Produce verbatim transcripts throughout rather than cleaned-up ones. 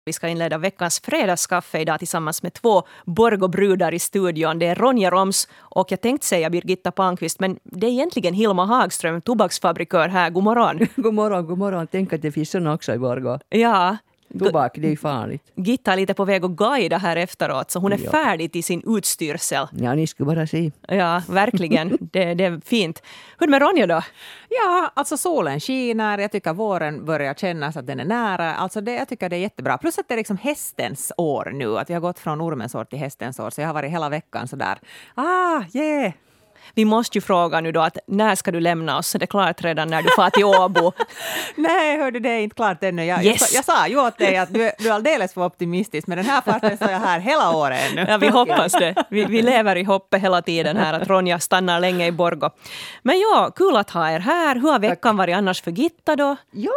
Vi ska inleda veckans fredagskaffe idag tillsammans med två Borgå-brudar i studion. Det är Ronja Roms och jag tänkte säga Birgitta Palmqvist, men det är egentligen Hilma Hagström, tobaksfabrikör här. God morgon. God morgon, god morgon. Tänk att det finns såna också i Borgå. Ja. Tobak, det är farligt. Gitta är lite på väg att guida här efteråt, så hon är Ja. färdig till sin utstyrsel. Ja, ni skulle bara se. Ja, verkligen. Det, det är fint. Hur med Ronja då? Ja, alltså solen skiner. Jag tycker våren börjar kännas att den är nära. Alltså det, jag tycker det är jättebra. Plus att det är liksom hästens år nu. Att vi har gått från ormens år till hästens år. Så jag har varit hela veckan så där. Ah, yeah! Vi måste ju fråga nu då att när ska du lämna oss? Så det är klart redan när du far till Åbo. Nej, hörde det är inte klart ännu. Jag, Yes. jag, sa- jag sa ju åt dig att du, du är alldeles för optimistisk. Men den här farten så är jag här hela året ännu. Ja, vi hoppas det. Vi, vi lever i hoppet hela tiden här att Ronja stannar länge i Borgå. Men ja, kul att ha er här. Hur har veckan varit annars för Gitta då? Ja,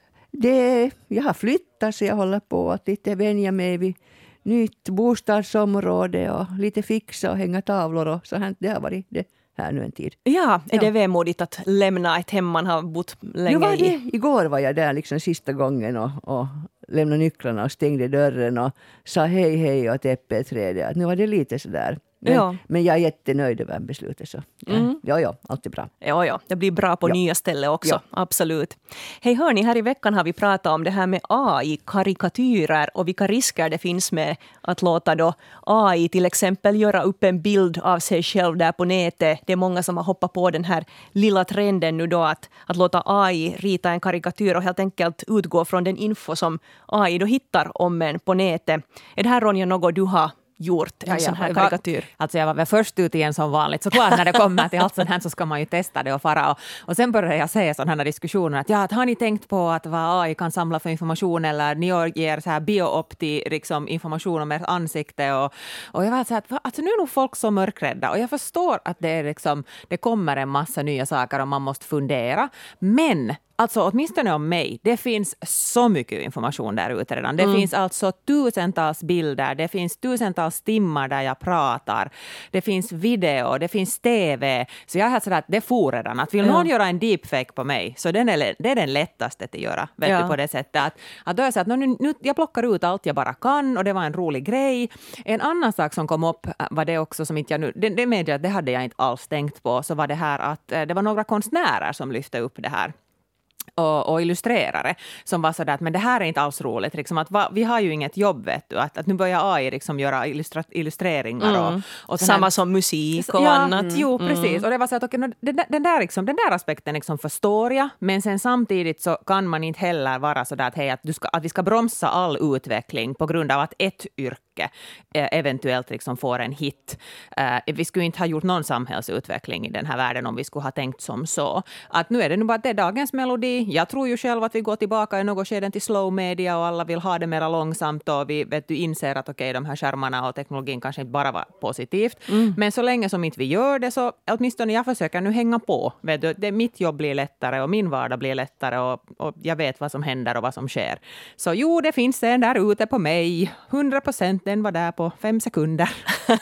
det, jag har flyttat så jag håller på att lite vänja mig vid nytt bostadsområde och lite fixa och hänga tavlor och så här. Det har varit det här nu en tid. Ja, är Ja. det vemodigt att lämna ett hem man har bott länge Nu var i? det, igår var jag där liksom sista gången och, och lämnade nycklarna och stängde dörren och sa hej hej åt äppelträdet. Nu var det lite sådär. Men, Ja. men jag är jättenöjd över beslutet. Så. Ja, Mm. ja, ja, allt är bra. Ja, ja, det blir bra på Ja. nya ställen också. Ja. Absolut. Hej hörni, här i veckan har vi pratat om det här med A I-karikatyrer och vilka risker det finns med att låta då A I till exempel göra upp en bild av sig själv där på nätet. Det är många som har hoppat på den här lilla trenden nu då att, att låta A I rita en karikatyr och helt enkelt utgå från den info som A I då hittar om en på nätet. Är det här, Ronja, något du har gjort, en Ja, ja. sån här Jag- karikatyr? Alltså jag var väl först ut igen som vanligt. Så klart när det kommer till allt sånt här så ska man ju testa det och fara. Och, och sen började jag säga sådana här diskussioner att ja, att har ni tänkt på att vad A I kan samla för information eller ni ger så här bioopti liksom, information om ert ansikte och, och jag var så här att va, alltså, nu är nog folk så mörkrädda och jag förstår att det är liksom, det kommer en massa nya saker och man måste fundera. Men alltså åtminstone om mig, det finns så mycket information där ute redan. Det Mm. finns alltså tusentals bilder, det finns tusentals timmar där jag pratar. Det finns video, det finns tv. Så jag har sådär att det får redan. Att vill Ja. någon göra en deepfake på mig, så den är, lä- det är den lättaste att göra. Vet Ja. du, på det sättet. Att, att då är det så att nu, nu, jag plockar ut allt jag bara kan och det var en rolig grej. En annan sak som kom upp var det också som inte jag nu, det, det medger att det hade jag inte alls tänkt på, så var det här att eh, det var några konstnärer som lyfte upp det här. Och, och illustrerare som var sådär att men det här är inte alls roligt. Liksom, att va, vi har ju inget jobb, vet du. Att, att nu börjar A I liksom göra illustra, illustreringar. Mm. Och, och sån Samma här- som musik och ja, annat. Jo, precis. Och det var så att okay, no, den, där- den, där liksom, den där aspekten liksom förstår jag. Men sen samtidigt så kan man inte heller vara sådär att, hej, att, du ska, att vi ska bromsa all utveckling på grund av att ett yrke eh, eventuellt liksom får en hit. Eh, vi skulle inte ha gjort någon samhällsutveckling i den här världen om vi skulle ha tänkt som så. Att nu är det nu bara att det är dagens melodi. Jag tror ju själv att vi går tillbaka i något skeden till slow media och alla vill ha det mer långsamt och vi vet du, inser att okej, de här skärmarna och teknologin kanske inte bara var positivt. Mm. Men så länge som inte vi gör det så åtminstone jag försöker nu hänga på. Vet du, det, mitt jobb blir lättare och min vardag blir lättare och, och jag vet vad som händer och vad som sker. Så jo, det finns en där ute på mig. hundra procent den var där på fem sekunder.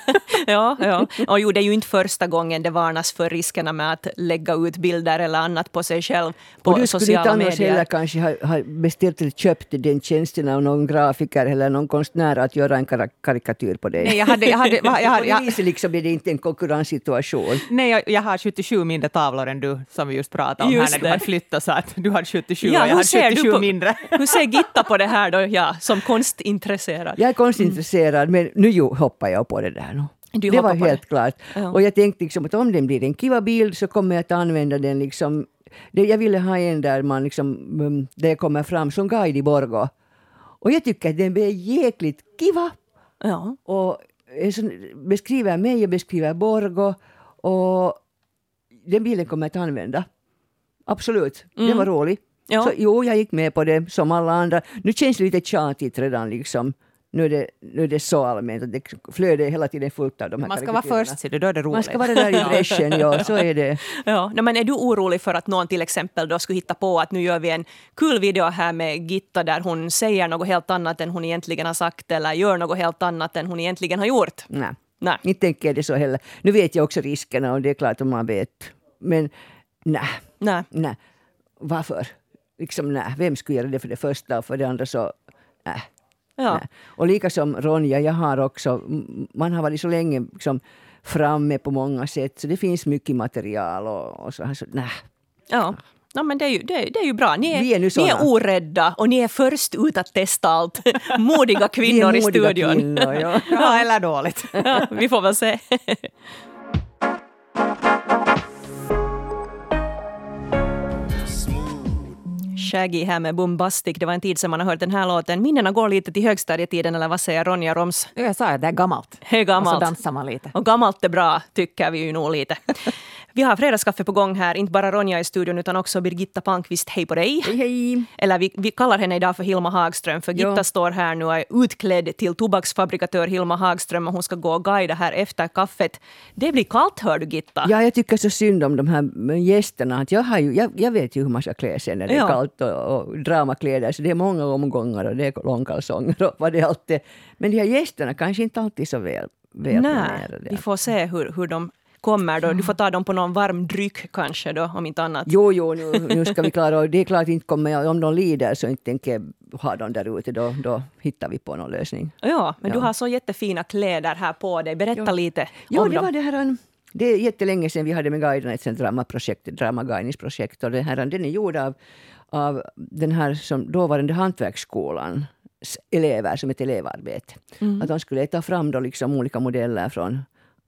Ja, ja. Och jo, det är ju inte första gången det varnas för riskerna med att lägga ut bilder eller annat på sig själv på Och du skulle inte sociala annars medier. heller kanske ha, ha beställt eller köpt den tjänsten av någon grafiker eller någon konstnär att göra en kar- karikatyr på dig. Nej, jag hade... Jag hade, jag hade, jag, På det viset liksom är det inte en konkurrenssituation. nej, jag, jag har sjuttiosju mindre tavlor än du som vi just pratade om Just här när det. du hade flyttat så att du hade sjuttiosju Ja, och jag hur hade ser du sjuttiosju på- mindre. Hur ser Gitta på det här då, ja, som konstintresserad? Jag är konstintresserad men nu jo, hoppar jag på det där nu. Du Det hoppar var på helt det. klart. Ja. Och jag tänkte liksom att om den blir en kiva bild så kommer jag att använda den liksom. Det, jag ville ha en där man liksom, um, där jag kommer fram som guide i Borgå. Och jag tycker att den blir jäkligt kiva. Ja. Och eh, så beskriver mig och beskriver Borgå. Och den bilden kommer jag att använda. Absolut, Mm. den var rolig. Ja. Så jo, jag gick med på det som alla andra. Nu känns det lite tjatigt redan liksom. Nu är det, nu är det så allmänt att det flödet är hela tiden fullt av de här Man ska vara karikatyrerna. först, ser du, då är det roligt. Man ska vara där i bräschen, ja, så är det. Ja, nej, men är du orolig för att någon till exempel då skulle hitta på att nu gör vi en kul video här med Gitta där hon säger något helt annat än hon egentligen har sagt eller gör något helt annat än hon egentligen har gjort? Nej, Nej. inte tänker jag det så heller. Nu vet jag också riskerna och det är klart om man vet. Men nej, Nej. nej. Varför? Liksom nej, vem skulle göra det för det första och för det andra så nej. Ja. Nej. Och lika som Ronja, jag har också, man har varit så länge liksom framme på många sätt, så det finns mycket material och, och så här, så nej. Ja. Ja, men det är ju, det, det är ju bra. Ni är, Vi är nu ni är orädda och ni är först ut att testa allt. Modiga kvinnor Vi är i modiga studion. Kvinnor, ja. Ja, eller dåligt. Ja, vi får väl se. Shaggy här med Bombastic. Det var en tid sedan man har hört den här låten. Minnena går lite till högstadietiden, eller vad säger Ronja Roms? Jag sa att det är gammalt. Det är gammalt. Och så dansar man lite. Och gammalt är bra, tycker vi ju nog lite. Vi har fredagskaffe på gång här, inte bara Ronja i studion utan också Birgitta Palmqvist. Hej på dig. Hej, hej. Eller vi, vi kallar henne idag för Hilma Hagström, för Gitta Ja. står här nu och är utklädd till tobaksfabrikatör Hilma Hagström och hon ska gå och guida här efter kaffet. Det blir kallt, hör du Gitta. Ja, jag tycker så synd om de här gästerna. Att jag, har ju, jag, jag vet ju hur man ska klä sig när det är Ja. kallt och, och dramakläder. Så det är många omgångar och det är långkalsonger och vad det allt är. Men de här gästerna kanske inte alltid så väl, väl Nej, planerade. vi får se hur, hur de kommer då. Du får ta dem på någon varm dryck kanske då, om inte annat. Jo, jo, nu, nu ska vi klara. Och det är klart inte kommer jag, om de lider så inte tänker jag ha dem där ute. Då, då hittar vi på någon lösning. Ja, men Ja. du har så jättefina kläder här på dig. Berätta Ja. lite Jo, om det dem. var det här. en- Det är jättelänge sedan vi hade med guiderna ett sånt dramaprojekt, dramaguidningsprojekt. Och det här, den är gjord av, av den här som dåvarande hantverksskolans elever som ett elevarbete. Mm. Att de skulle ta fram då liksom olika modeller från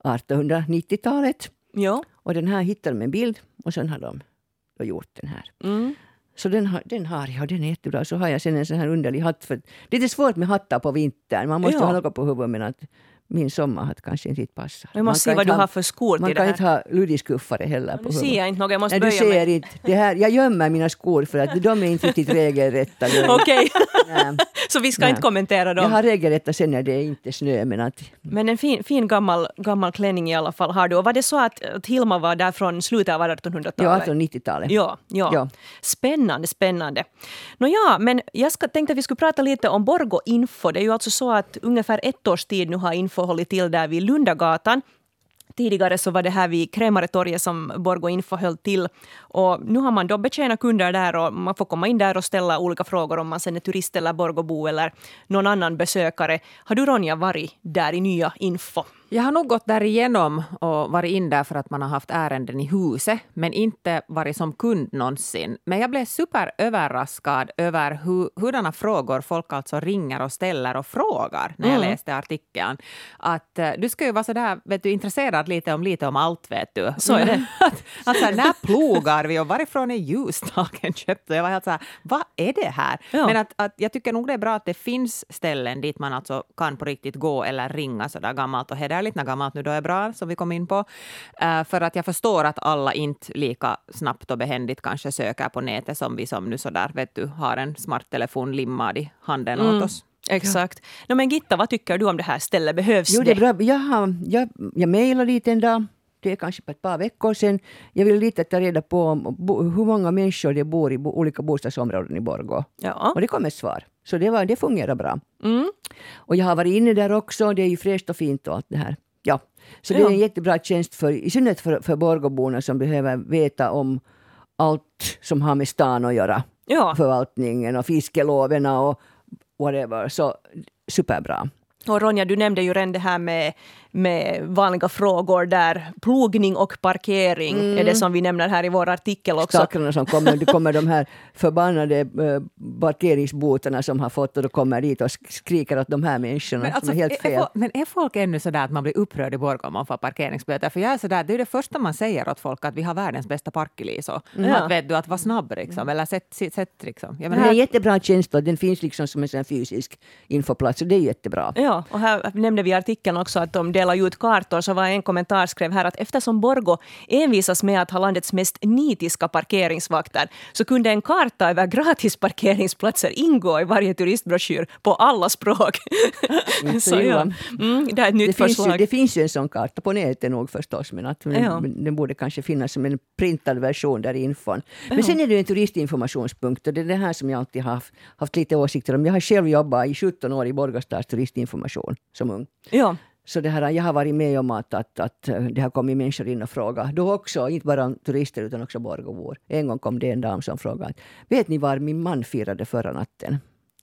artonhundranittiotalet. Ja. Och den här hittade de en bild och sen har de då gjort den här. Mm. Så den har, den har jag och den är jättebra. Så har jag sen en sån här underlig hatt. För det är lite svårt med hattar på vintern. Man måste Ja. ha något på huvudet, men att min sommarhatt kanske inte passar. Vi måste Man se kan vad inte du ha- har för skor Man till kan det inte här. ha luddiskuffare heller på Nu ser huvudet. jag inte något, jag måste Nej, du böja ser mig. inte. Det här, jag gömmer mina skor för att de är inte riktigt regelrätta. Okej, Nej. så vi ska Nej. inte kommentera Jag dem. har regelrätta sen när det är inte snö. Men att, Men en fin, fin gammal, gammal klänning i alla fall har du. Och var det så att, att Hilma var där från slutet av ja, artonhundratalet? alltså nittiotalet. Ja, ja. Ja. Spännande, spännande. Nå ja, men jag ska, tänkte att vi skulle prata lite om Borgå Info. Det är ju alltså så att ungefär ett års tid nu har Info hållit till där vid Lundagatan. Tidigare så var det här vid Krämaretorget som Borgå Info höll till. Och nu har man då betjänat kunder där och man får komma in där och ställa olika frågor om man sen är turist eller Borgåbo eller någon annan besökare. Har du, Ronja, varit där i nya Info? Jag har nog gått där igenom och varit in där för att man har haft ärenden i huset, men inte varit som kund någonsin. Men jag blev superöverraskad över hur, hurdana frågor folk alltså ringer och ställer och frågar när jag Mm. läste artikeln. Att uh, du ska ju vara så där, vet du, intresserad lite om lite om allt, vet du. Så är det. att, alltså, när plogar vi och varifrån är ljusstaken köpt? Och jag var helt så här, vad är det här? Ja. Men att, att jag tycker nog det är bra att det finns ställen dit man alltså kan på riktigt gå eller ringa så där gammalt och hederligt. När gammalt nu då är bra, som vi kom in på. Uh, för att jag förstår att alla inte lika snabbt och behändigt kanske söker på nätet som vi som nu så där, vet du, har en smarttelefon limmad i handen Mm. åt oss. Exakt. No, men Gitta, vad tycker du om det här stället? Behövs Jo, det det? är bra. Jag, har, jag, jag mejlade dit en dag. Det är kanske på ett par veckor sedan. Jag vill lite ta reda på om, bo, hur många människor det bor i bo, olika bostadsområden i Borgå. Ja. Och det kom ett svar. Så det, var, det fungerar bra. Mm. Och jag har varit inne där också. Det är ju fräscht och fint och allt det här. Ja. Så det Ja. är en jättebra tjänst för, i synnerhet för, för Borgåborna som behöver veta om allt som har med stan att göra. Ja. Förvaltningen och fiskeloven och whatever. Så superbra. Och Ronja, du nämnde ju redan det här med, med vanliga frågor där. Plogning och parkering Mm. är det som vi nämner här i vår artikel också. Sakerna som kommer, det kommer de här förbannade äh, parkeringsbotarna som har fått och då kommer dit och sk- skriker åt de här människorna Men, som alltså, är helt är, är, fel. fol- men är folk ännu så där att man blir upprörd i Borgå om man får parkeringsböter? För jag är så där, det är det första man säger åt folk, att vi har världens bästa parkeli. Så. Ja. Att, vet du, att vara snabb liksom, eller sätt, sätt, sätt liksom. Jag Men det är menar, en jättebra tjänst och den finns liksom som en sån fysisk infoplats och det är jättebra. Ja, och här nämnde vi i artikeln också att de delar ut kartor, så var en kommentar skrev här att eftersom Borgå envisas med att ha landets mest nitiska parkeringsvakter så kunde en karta över gratis parkeringsplatser ingå i varje turistbroschyr på alla språk. Inte så ja, illa. mm, det är ett nytt Det finns, ju, förslag. det finns ju en sån karta på nätet nog förstås, men att, Ja. men den borde kanske finnas som en printad version där i infon. Men sen är det en turistinformationspunkt och det är det här som jag alltid har haft, haft lite åsikter om. Jag har själv jobbat i sjutton år i Borgåstads turistinformation som ung. Ja. Så det här, jag har varit med om att, att, att det har kommit människor in och frågat. Då också, inte bara turister utan också Borgåbor. En gång kom det en dam som frågade, vet ni var min man firade förra natten?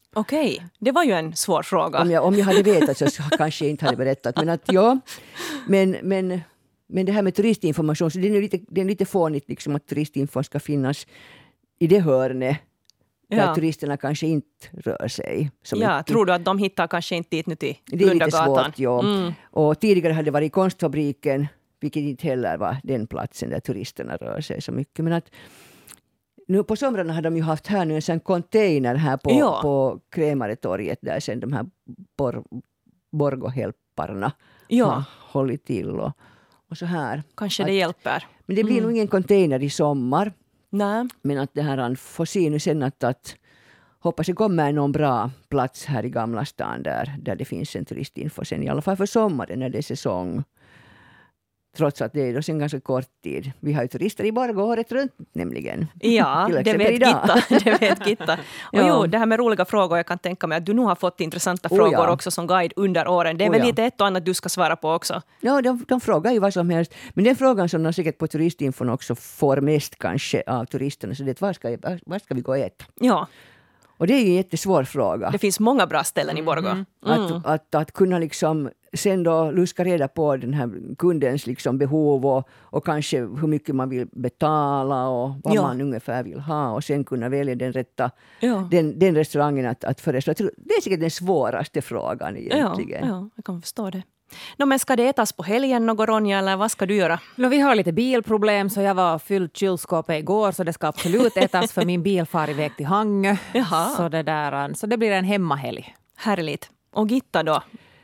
Okej, det var ju en svår fråga. Om jag, om jag hade vetat så kanske jag inte hade berättat. Men, att, ja, men, men, men det här med turistinformation, så det är lite, det är lite fånigt liksom att turistinfo ska finnas i det hörnet där Ja. turisterna kanske inte rör sig så Ja, mycket. tror du att de hittar kanske inte dit nu till Det är lite Lundagatan? svårt, ja. Mm. Och tidigare hade det varit Konstfabriken, vilket inte heller var den platsen där turisterna rör sig så mycket. Men att nu på somrarna har de ju haft här nu en sån container här på, Ja. på Krämaretorget där sen de här bor, Borgohelparna Ja. har hållit till och, och så här. Kanske Att- det hjälper. Men det blir nog ingen container i sommar. Nej. Men att det här han får se nu sen att, att hoppas det kommer någon bra plats här i Gamla stan där, där det finns en turistinfo sen i alla fall för sommaren när det är säsong. Trots att det är då sen ganska kort tid. Vi har ju turister i Borgå året runt nämligen. Ja, Till det exempel vet, idag. Gitta, det vet Gitta. Och Ja. jo, det här med roliga frågor, jag kan tänka mig att du nu har fått intressanta Oh, frågor ja. också som guide under åren. Det är Oh, väl ja. lite ett och annat du ska svara på också. Ja, de, de frågar ju vad som helst. Men den frågan som de säkert på turistinfon också får mest kanske av turisterna, så det är var ska, var ska vi gå och äta? Ja, Och det är ju en jättesvår fråga. det finns många bra ställen i Borgå. Mm. Att, att, att kunna liksom sen då luska reda på den här kundens liksom behov och, och kanske hur mycket man vill betala och vad Ja. man ungefär vill ha och sen kunna välja den rätta Ja. den, den restaurangen att, att föreslå. Jag tror det är säkert den svåraste frågan Ja, egentligen. ja, jag kan förstå det. No, men ska det ätas på helgen något, Ronja, eller vad ska du göra? No, vi har lite bilproblem så jag var och fyllt kylskåpet igår så det ska absolut ätas för min bil far iväg till Hangö. Jaha. Så det, där, så det blir en hemmahelg. Härligt. Och Gitta då?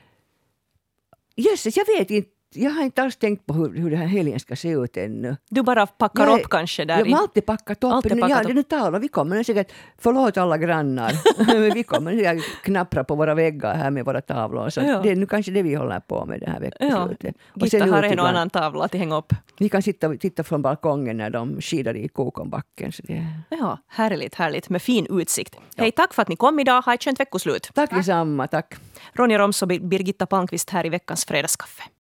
Jösses, jag vet inte. Jag har inte alls tänkt på hur, hur den här helgen ska se ut ännu. Du bara packar Jag- upp kanske där Jag i... har alltid packat upp. Alltid Nu- packat ja, upp. det är nu tal och vi kommer nu säkert, förlåt alla grannar, men vi kommer nu knappra på våra väggar här med våra tavlor. Så Ja. det är nu kanske det vi håller på med det här Ja, veckoslutet. Och Gitta sen har ut en och ibland. annan tavla att hänga upp. Vi kan sitta, titta från balkongen när de skidar i Kokonbacken. Så det... Ja, härligt, härligt med fin utsikt. Hej, tack för att ni kom idag. Ha ett skönt veckoslut. Tack detsamma, tack. Ronja Roms och Birgitta Palmqvist här i veckans fredagskaffe.